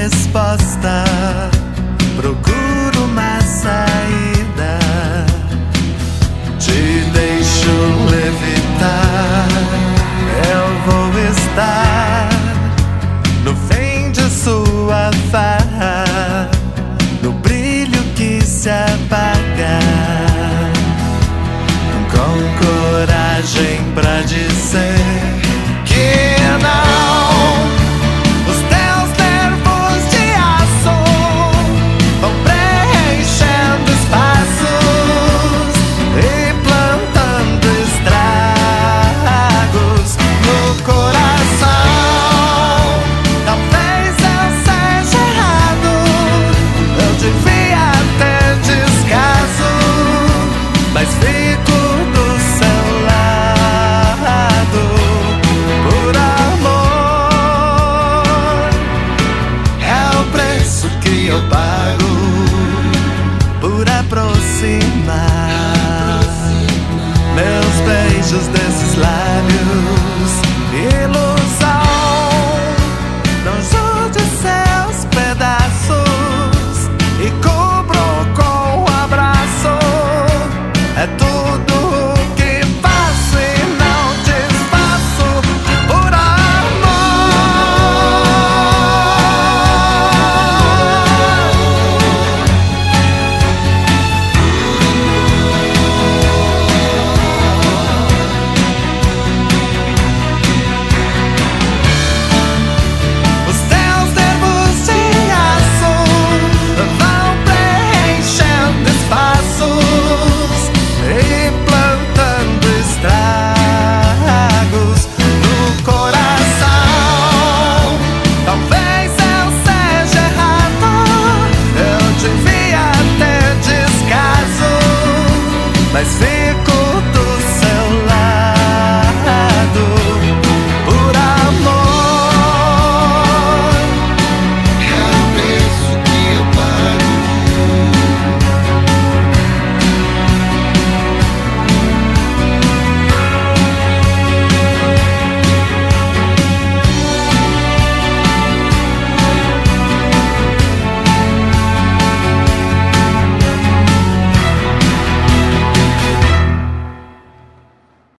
resposta, procuro uma saída. Te deixo levitar, eu vou estar no fim de sua farra, no brilho que se apaga, com coragem pra dizer que não. Os teus nervos de aço vão preenchendo espaços e plantando estragos no coração. Talvez eu seja errado, eu devia ter descaso, mas fico do seu lado por amor. É o preço que eu pago.